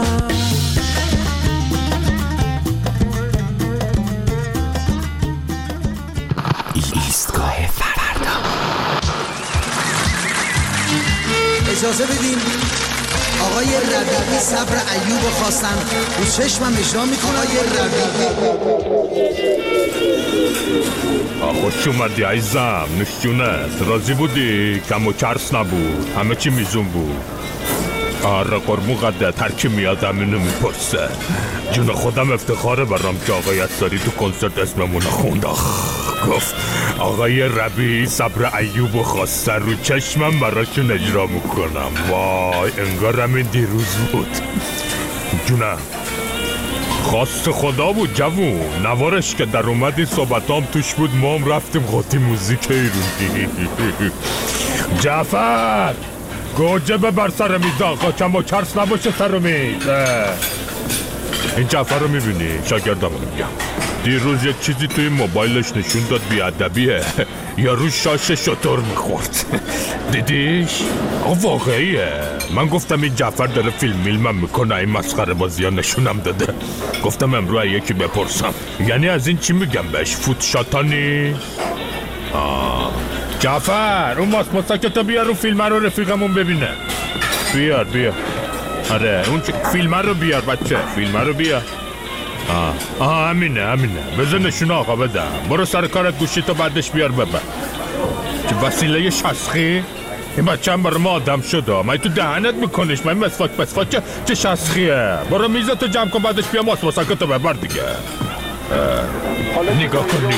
ایستگاه فردا. اجازه بدین آقای ربیعی صبر ایوب خواستن رو چشمم اجرا میکنه. آقای ربیعی خوش اومدی عزیزم، نوش جونت. راضی بودی؟ کم و کرس نبود، همه چی میزون بود. آره قربون قدرت، هر کی میاد همینو میپرسه. جون خودم افتخاره برام که آقای اتاری تو کنسرت اسممون خوند. گفت آقای ربیعی صبر ایوب خواستن رو چشمم براشون اجرا میکنم. وای انگار همین دیروز بود. جونم خواست خدا بود جوون، نوارش که در اومدی صحبتام توش بود، ما هم رفتیم قاطی موزیک ایرونی. جعفر گوجه ببر سر میز آقا، کم و کرس نباشه سر میز. این جعفر رو میبینی؟ شاگردم رو میگم. دیروز یک چیزی توی موبایلش نشون داد بیادبیه. یارو شاش شتر میخورد. دیدیش؟ واقعیه. من گفتم این جعفر داره فیلم میکنه، این مسخره بازی ها نشونم داده. گفتم امروز یکی بپرسم. یعنی از این چی میگم بهش؟ فوت شاتانی؟ جعفر اون ماسکتو بیار، رو فیلم رو رفیقمون ببینه. بیار آره اون فیلم رو بیار بچه، فیلم رو بیار. همینه بذار نشونه آقا بدم. برو سر کارت، گوشی تو بعدش بیار ببر. چه وسیله شسخی؟ این بچه هم برای ما آدم شده. من تو دهنت میکنش. من مسواک چه شسخیه؟ برو میزتو جمع کن بعدش بیا ماسکتو ببر دیگه. نگاه کن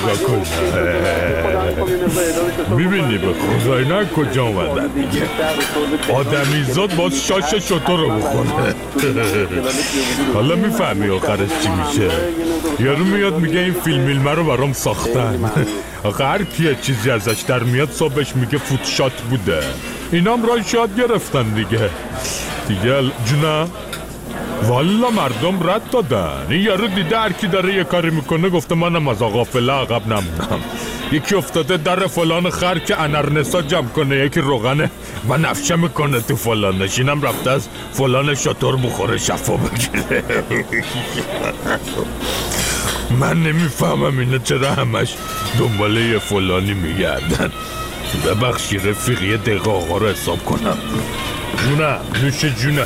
میبینی به خدای نه کجا اومدن دیگه. آدمیزاد باز شاش شتر رو بخونه. حالا میفهمی آخرش چی میشه؟ یارو میاد میگه این فیلم رو برام ساختن. آخه هر کیه چیزی ازش در میاد صبحش میگه فوت شات بوده. اینا هم رای شاد گرفتن دیگه جونه. والا مردم رد دادن. این یارو دیده هر کی داره یه کاری میکنه گفته منم از آقا فله عقب نمونم. یکی افتاده در فلان خر که انرنسا جمع کنه، یکی روغنه و نفشه میکنه تو فلانش، اینم رفته از فلان شطور بخوره شفا بگیره. من نمیفهمم اینا چرا همش دنباله یه فلانی میگردن. ببخشی رفیق یه دقیقه آقا رو حساب کنم. نوش جونه.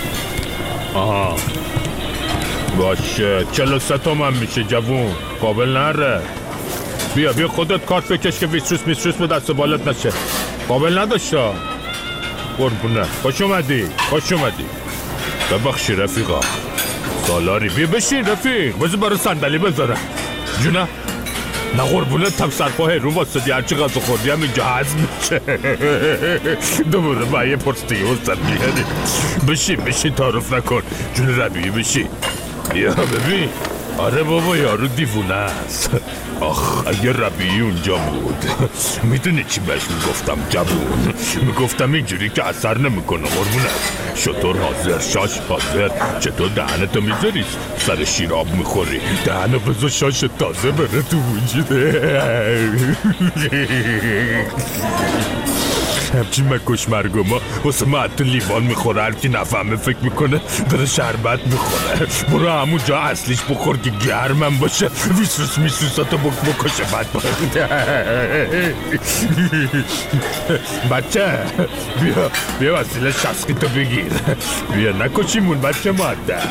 باشه 43 تومن میشه جوون، قابل نره. بیا خودت کارت بکش که ویتروس به دست بالت نشه. قابل نداشته. قربونه خوش اومدی. ببخشی رفیقا سالاری. بیا بشین رفیق، بذار برای صندلی بذارم. جونه نه قربونت هم سرپاه رو واسدی، هرچی غذا خوردی هم اینجا هضم میشه. دوباره با یه پرستی واسد بیاری. بشین تعارف نکن جون ربیعی بشین. یا ببین آره بابا یارو دیوونه است. آخ اگه ربیعی اونجا بود میدونی چی بهش میگفتم جوون؟ میگفتم اینجوری که اثر نمیکنه قربونه. شطور حاضر، شاش حاضر. چطور دهنتو میذاری سر شیراب میخوری؟ دهنو بذار شاش تازه بره تو وجوده. همچین مکش مرگوما واسه ما حتی لیوان میخوره. هر کی نفهمه فکر میکنه داره شربت میخوره. برو همون جا اصلیش بخور که گرمم باشه. ویسوس میسوساتو بکشه بعد بچه بیا وسیله شسقی تو بگیر. بیا نکشیمون بچه مادم.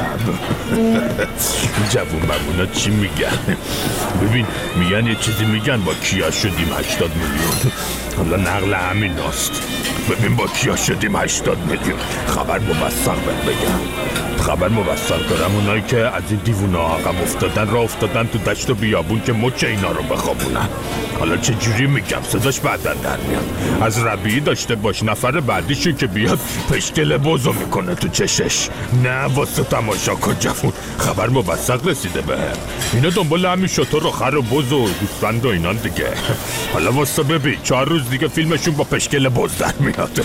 جوون ممونا چی میگن؟ ببین میگن یه چیزی میگن با کیا شدیم 80 میلیون. حالا نقل همین هست. ببین با کیا شدیم 80 میلیون. خبر موثق بگم. خبر موثق دارم اونایی که از این دیوونه عقب افتادن راه افتادن تو دشت و بیابون که مچ اینا رو بخوابونن. حالا چه جوری میگم صداش بعدن در میاد. از ربیعی داشته باش نفر بعدیشو که بیاد پشکل بوزو میکنه تو چشش. نه واسه تماشا کن جوون. خبر موثق رسیده به اینا دنبال همین شطور و خر و بوز و گوسفند و اینان دیگه. حالا واسه ببین 4 روز دیگه فیلمشون با پشکل بوز در میاد.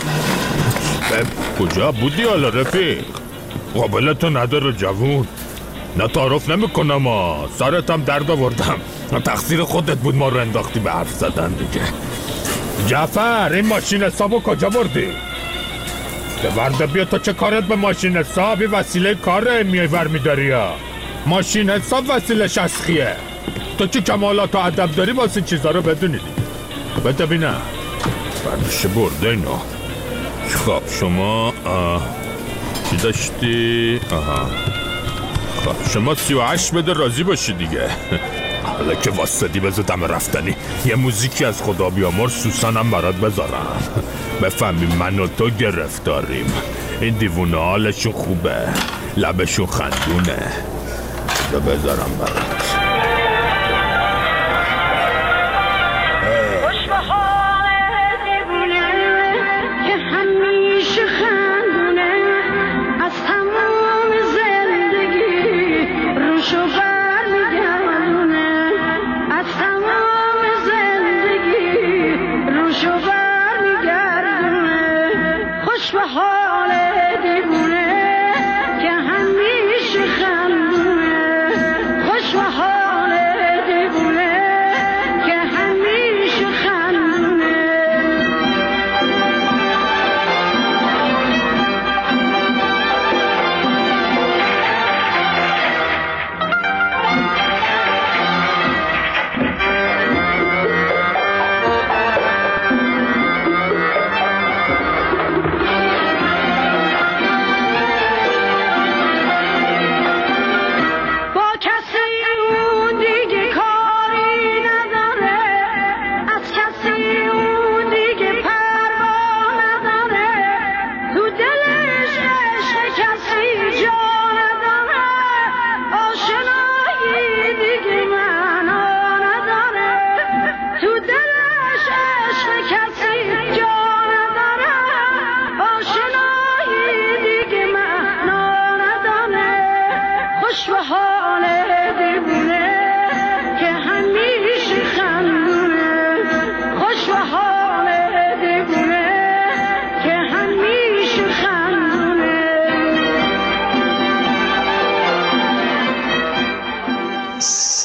کجا بودی حالا رفیق؟ قابلتو نداره جوون. نه تعارف نمیکنم سرتم درد آوردم. تقصیر خودت بود ما رو انداختی به حرف زدن دیگه. جعفر این ماشین حسابو کجا بردی؟ ورده بیا تو چه کارت به ماشین حساب؟ این وسیله کاره میای ور میداری ها. ماشین حساب وسیله شسخیه. تو چه کمالات و ادب داری واسه چیزا رو بدونی دیگه. بده بینم بردش برده اینا. خب شما چی داشتی؟ خب شما 38 بده راضی باشی دیگه. حالا که واسدی بذار دم رفتنی یه موزیکی از خدا بیامرز سوسنم برات بذارم. بفهمی من و تو گرفتاریم. این دیوونه حالشون خوبه، لبشون خندونه. بذارم برات. خوش به حال دیوونه که همیشه خندونه.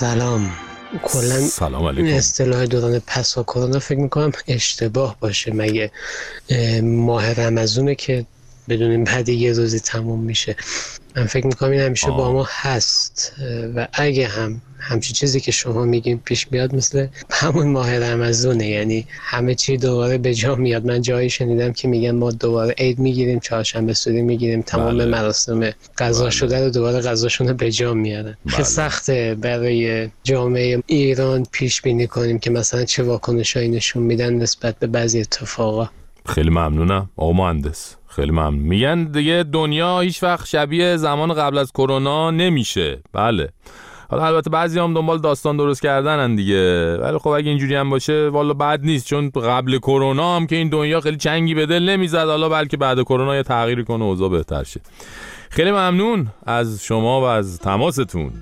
سلام. کلا سلام علیکم. اصطلاح دوران پسا کرونا فکر میکنم اشتباه باشه. مگه ماه رمضونه که بدونیم بعد یه روزی تموم میشه؟ من فکر میکنم این همیشه با ما هست و اگه همچین چیزی که شما میگیم پیش بیاد مثل همون ماه رمضونه، یعنی همه چی دوباره به جا میاد. من جایی شنیدم که میگن ما دوباره عید میگیریم، چهارشنبه سوری میگیریم، تمام مراسم قضا شده رو دوباره قضاشون رو به جا میارن. خیلی سخته برای جامعه ایران پیش بینی کنیم که مثلا چه واکنشایی نشون میدن نسبت به بعضی اتفاقا. خیلی ممنونم آقا مهندس، خیلی ممنون. میگن دیگه دنیا هیچ وقت شبیه زمان قبل از کرونا نمیشه. بله، حالا البته بعضی هم دنبال داستان درست کردنن دیگه، ولی خب اگه اینجوری هم باشه والا بد نیست، چون قبل کرونا هم که این دنیا خیلی چنگی به دل نمیزد، حالا بلکه بعد کرونا یه تغییری کنه اوضاع بهتر شه. خیلی ممنون از شما و از تماستون.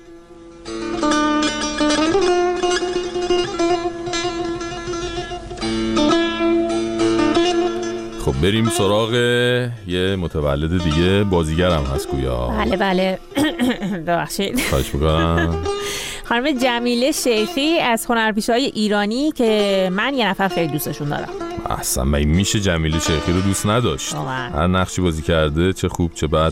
خب بریم سراغ یه متولد دیگه، بازیگر هم هست گویا. بله ببخشید. خواهش می‌کنم. خانم جمیله شیخی از هنرپیشه‌های ایرانی که من یه نفر خیلی دوستشون دارم. اصلا میشه جمیله شیخی رو دوست نداشت؟ هر نقشی بازی کرده، چه خوب چه بد،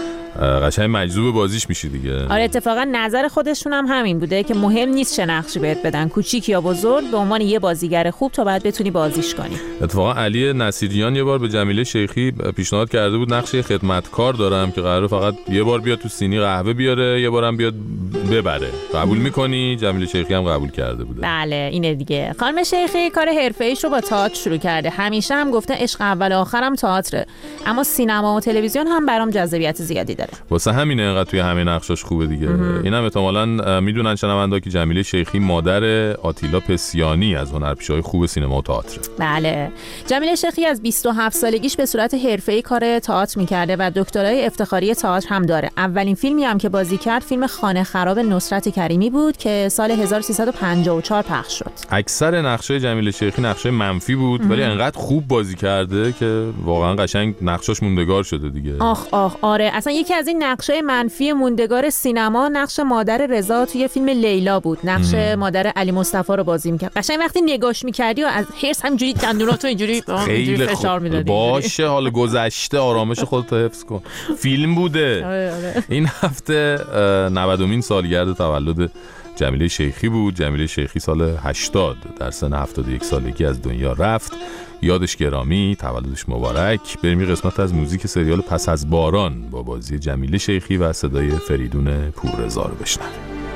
قشنگ مجذوب بازیش میشی دیگه. آره اتفاقا نظر خودشون هم همین بوده که مهم نیست چه نقشی بهت بدن، کوچیک یا بزرگ، به عنوان یه بازیگر خوب تا بعد بتونی بازیش کنی. اتفاقا علی نصیریان یه بار به جمیله شیخی پیشنهاد کرده بود نقش خدمتکار دارم که قراره فقط یه بار بیاد تو سینی قهوه بیاره، یه بارم بیاد ببره، قبول میکنی؟ جمیله شیخی هم قبول کرده بوده. بله اینه دیگه. خانم شیخی کار حرفه‌ایش رو با تئاتر شروع کرده. همیشه هم گفته عشق اول آخرم تئاتره، اما سینما و تلویزیون هم برام جذابیت زیادی داره. واسه همینه انقدر توی همه نقشاش خوبه دیگه. اینم احتمالاً میدونن شنوندا که جمیله شیخی مادر آتیلا پسیانی از هنرپیشه‌های خوب سینما و تئاتر. بله. جمیله شیخی از 27 سالگیش به صورت حرفه‌ای کار تئاتر می‌کرده و دکترای افتخاری تئاتر هم داره. اولین فیلمی هم که بازی کرد فیلم خانه خراب نصرت کریمی بود که سال 1354 پخش شد. اکثر نقشای جمیله شیخی نقشای منفی بود ولی انقدر خوب بازی کرده که واقعا قشنگ نقشاش موندگار شده دیگه. آخ آره، اصلا یکی از این نقشای منفی موندگار سینما نقش مادر رضا توی فیلم لیلا بود. نقش مادر علی مصطفی رو بازی می‌کرد. قشنگ وقتی نگاش می‌کردی و از حرص همینجوری دندوناتو اینجوری فشار می‌دادی. باشه حالا گذشته، آرامش خودت حفظ کن. فیلم بوده. آره. این هفته 90مین سالگرد تولد جمیله شیخی بود. جمیله شیخی سال 80 در سن 71 سالگی از دنیا رفت. یادش گرامی، تولدش مبارک. بریم یه قسمت از موزیک سریال پس از باران با بازی جمیله شیخی و صدای فریدون پوررضا رو بشنویم.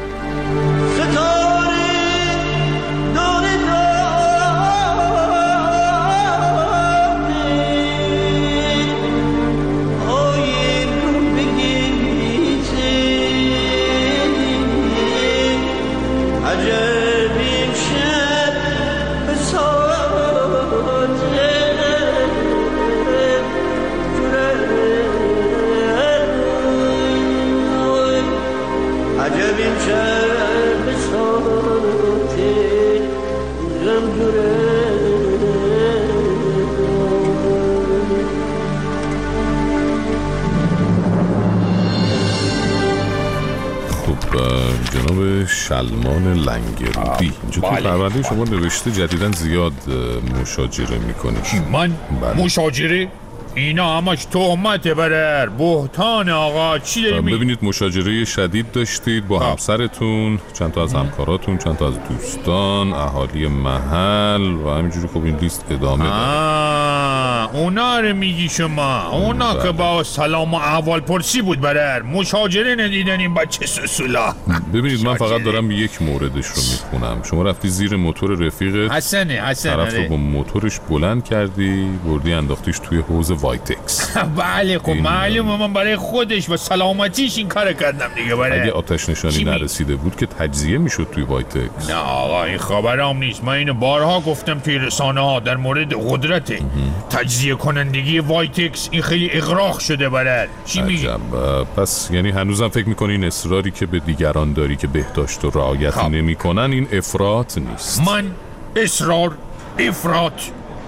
جناب شلمان لنگرودی، اینجا تو پرونده شما نوشته جدیداً زیاد مشاجره میکنی. من؟ مشاجره؟ اینا همش تهمته برر، بهتان آقا. چی داری ببینید مشاجره شدید داشتید با همسرتون، چند تا از همکاراتون، چند تا از دوستان، اهالی محل و همینجوری. خب این لیست ادامه داره. اونا رو میگی شما؟ اونا که با سلام و احوال پرسی بود برر، مشاجره ندیدن این بچه سسولا. ببینید من فقط دارم یک موردش رو میخونم. شما رفتی زیر موتور رفیقت، حسنه طرف رو با موتورش بلند کردی، بردی انداختیش توی حوض وایتکس. بله خب معلومه من برای خودش و سلامتیش این کار کردم دیگه. برای اگه آتش نشانی نرسیده بود که تجزیه میشد توی وایتکس. نه آقا این خبرام نیست. من اینو بارها گفتم توی رسانه ها در مورد قدرت تجزیه کنندگی وایتکس. این خیلی اغراق شده برات. چی میگی؟ پس یعنی هنوزم فکر میکنی این اصراری که به دیگران داری که بهداشت و رعایت نمیکنن این افراط نیست؟ من اصرار افراط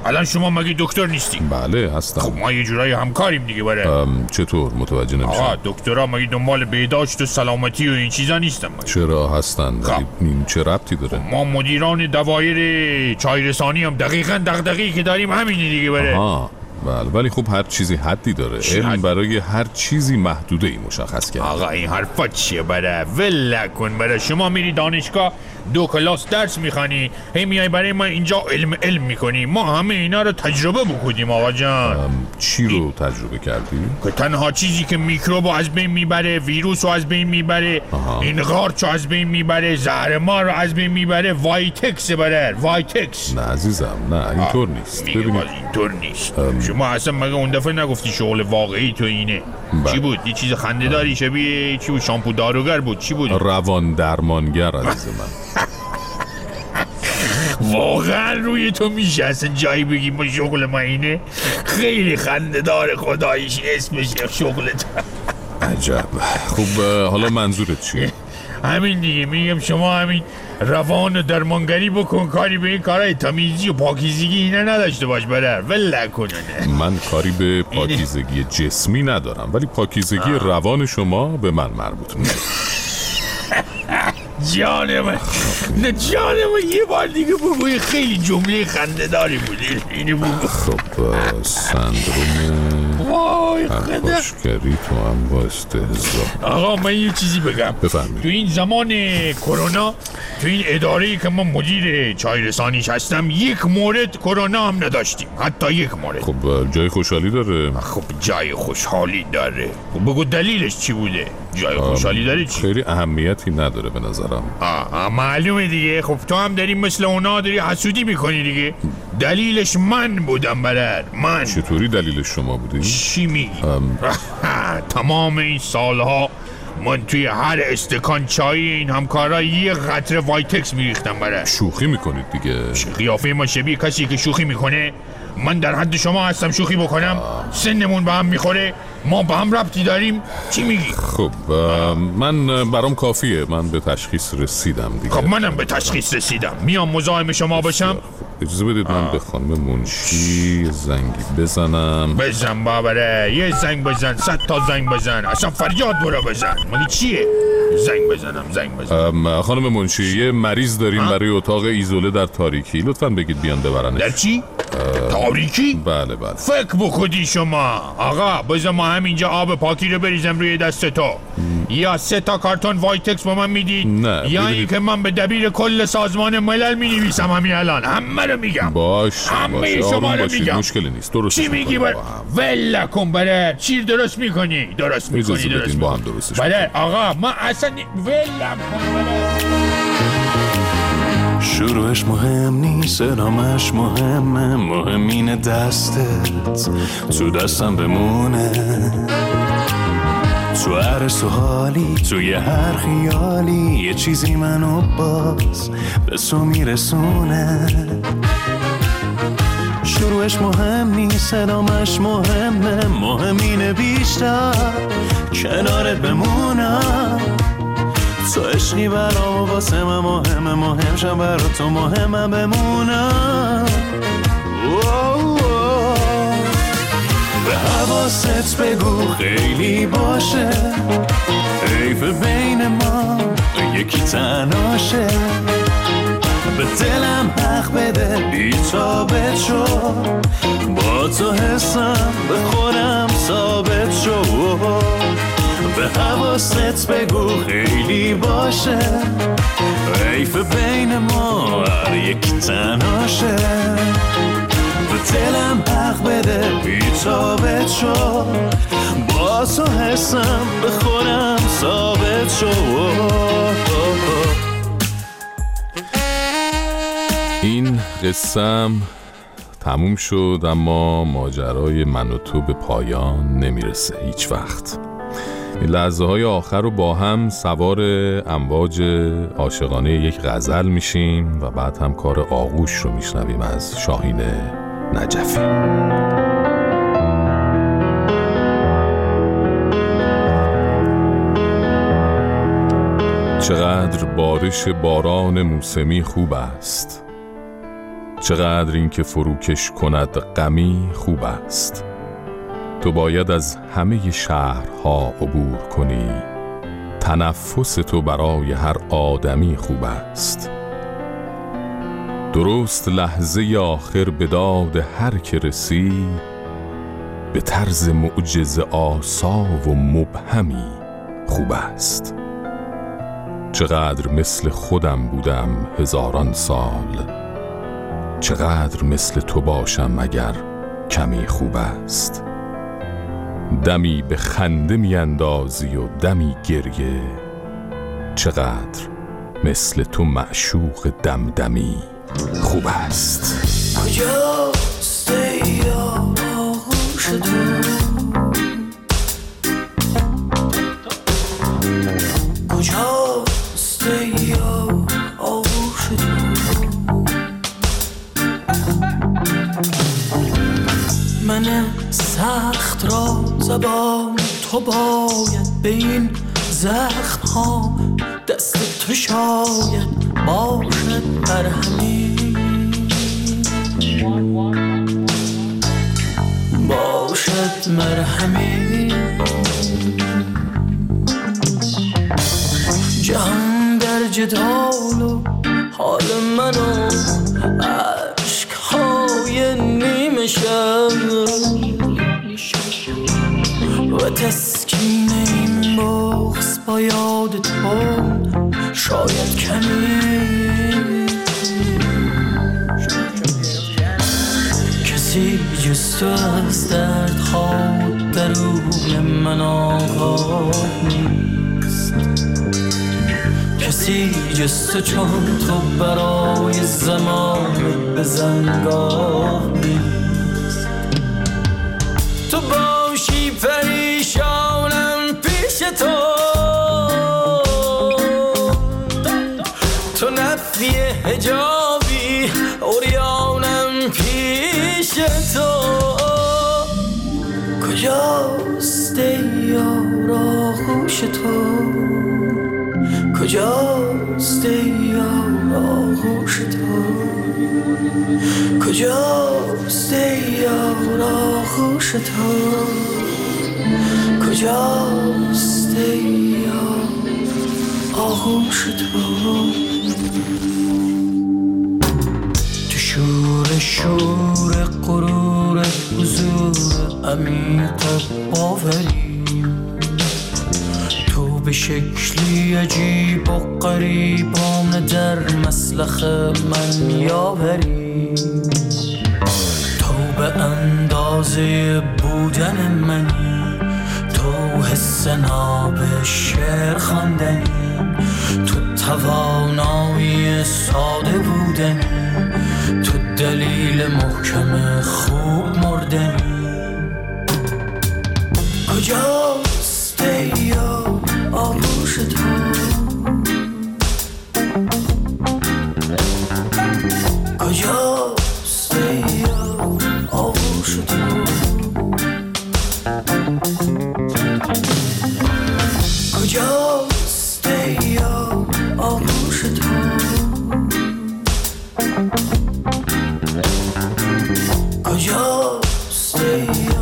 الان شما مگه دکتر نیستی؟ بله هستم. خب ما یه جورایی همکاریم دیگه. چطور؟ متوجه نمیشم. آقا دکترها مگه دنبال بهداشت و سلامتی و این چیزا نیستن؟ چرا هستن؟ این چه ربطی داره؟ ما مدیران دوایر چایرسانی هم دقیقاً دغدغه‌ای که داریم همینه دیگه. بله ولی خب هر چیزی حدی داره. علم برای هر چیزی محدوده ای مشخص کرده. آقا این حرفا چیه؟ ول کن. برای شما میری دانشگاه 2 کلاس درس میخوانی، هی میای برای ما اینجا علم میکنی. ما همه اینا رو تجربه بکنیم آقا جان. چی رو تجربه کردی؟ که تنها چیزی که میکروب رو از بین میبره، ویروس رو از بین میبره، این قارچ رو از بین میبره، زهرمار رو از بین میبره، وایتکس برر. وایتکس. نه عزیزم نه اینطور نیست. ببینید اینطور نیست. شما اصلا مگه اون دفعه نگفتی شغل واقعی تو اینه؟ چی بود؟ یه چیز خنده‌داری شبیه چی بود؟ شامپو داروگر بود؟ چی بود؟ روان درمانگر عزیز من. واقعا روی تو میشه اصلا جایی بگی ما شغل ما اینه؟ خیلی خنده‌دار خداییش اسمش شغلت. عجب. خب حالا منظورت چیه؟ همین دیگه، میگم شما همین روان و درمانگری بکن، کاری به این کارهای تمیزی و پاکیزگی اینا نداشته باش برر. ول کنونه. من کاری به پاکیزگی جسمی ندارم ولی پاکیزگی روان شما به من مربوط میشه. جان من نه جان من یه بار دیگه بگوی، خیلی جمله خنده‌داری بود اینو بگو. خب سندروم پرخاشگری تو هم با استهزا. آقا من یه چیزی بگم. بفرمایید. تو این زمان کرونا تو این اداره‌ای که من مدیر چایرسانیش هستم یک مورد کرونا هم نداشتیم، حتی یک مورد. خب جای خوشحالی داره. خب جای خوشحالی داره. خب بگو دلیلش چی بوده؟ جای خوشحالی داره چی؟ خیلی اهمیتی نداره به نظرم. معلومه دیگه. خب تو هم داری مثل اونا داری حسودی میکنی دیگه. دلیلش من بودم برر. من. چطوری دلیلش شما بودی؟ چی میگی؟ تمام این سالها من توی هر استکان چای این همکارا یه قطره وایتکس میریختم برر. شوخی میکنید دیگه. قیافه ما شبیه کسی که شوخی میکنه؟ من در حد شما هستم شوخی بکنم؟ سنمون به هم میخوره؟ ما به هم ربطی داریم؟ چی میگی؟ خب من برام کافیه. من به تشخیص رسیدم دیگه. خب منم به تشخیص رسیدم. میام مزاحم شما باشم؟ اجازه بدید من به خانم منشی زنگی بزنم. بزن بابره. یه زنگ بزن، 100 تا زنگ بزن، اصلا فریاد برو بزن. مگه چیه؟ زنگ بزنم. خانم منشی یه مریض داریم برای اتاق ایزوله در تاریکی، لطفاً بگید بیان ببرنش. در چی؟ تاریکی؟ بله. فکر بکنی شما. آقا بذار ما همینجا آب پاکی رو بریزم روی دست تو. یا 3 تا کارتون وایتکس با من میدید؟ نه. یا این که من به دبیر کل سازمان ملل مینویسم همین الان. همه رو میگم. همه شما رو میگم. مشکلی نیست. درست. چی میگی ول کن برر. چی درست میکنی؟ درست با هم درستش برر. آقا ما اصلا ولم کن برر. شروعش مهم نیست، ادامش مهمه. مهمین دستت تو دستم بمونه. تو هر سوالی، توی هر خیالی، یه چیزی منو باز به تو میرسونه. شروعش مهم نیست، ادامش مهمه. مهمینه بیشتر کنارت بمونم. تو عشقی برام واسه من مهمه. مهم شم برا تو مهمم بمونم. به حواست بگو خیلی باشه، حیف بین ما یکی تناشه. به دلم حق بده بی‌تابت شو، با تو حسم به خودم ثابت شو. به حواست بگو خیلی باشه، حیف بین ما هر یک تناشه. به دلم حق بده بی‌تابت شو، با تو حسم به خودم ثابت شو. این قصم تموم شد اما ماجرای من و تو به پایان نمیرسه هیچ وقت. این لحظه های آخر رو با هم سوار امواج عاشقانه یک غزل میشیم و بعد هم کار آغوش رو میشنویم از شاهین نجفی. چقدر بارش باران موسمی خوب است، چقدر این که فروکش کند غمی خوب است. تو باید از همه شهرها عبور کنی، تنفس تو برای هر آدمی خوب است. درست لحظه آخر به داد هر که رسی، به طرز معجزه آسا و مبهمی خوب است. چقدر مثل خودم بودم هزاران سال، چقدر مثل تو باشم اگر کمی خوب است. دمی به خنده می اندازی و دمی گریه، چقدر مثل تو معشوق دمدمی خوب است. کجاست ای آغوش تو، کجاست ای آغوش تو، من سخت را زبان تو باید به این زخم ها دست تو شاید باشد مرهمی، باشد مرهمی. جهان در جدال و حال منو عشقهای نیمه شب و تسکین این بغض با یاد تو شاید کمی. کسی جز تو از درد خود درون من آگاه نیست، کسی جز تو چون تو برای زمان بزنگاه نیست. تو باشی پریشانم پیش تو، تو نفی حجابی عریانم پیش تو. کجاست ای یار آغوش تو، کجاست ای یار آغوش تو، کجاست ای یار آغوش تو، کجاست ای یار آغوش تو. تو شور غرور حضور عمیق باوری، تو به شکلی عجیب و غریبانه در مسلخ من یاوری. تو به اندازه بودن منی، تو حس ناب شعر خواندنی، تو توانایی ساده بودنی، تو دلیل محکم خوب مردنی. کجاست ای یار آغوش تو، کجاست ای یار آغوش تو، کجاست ای یار آغوش تو، کجاست ای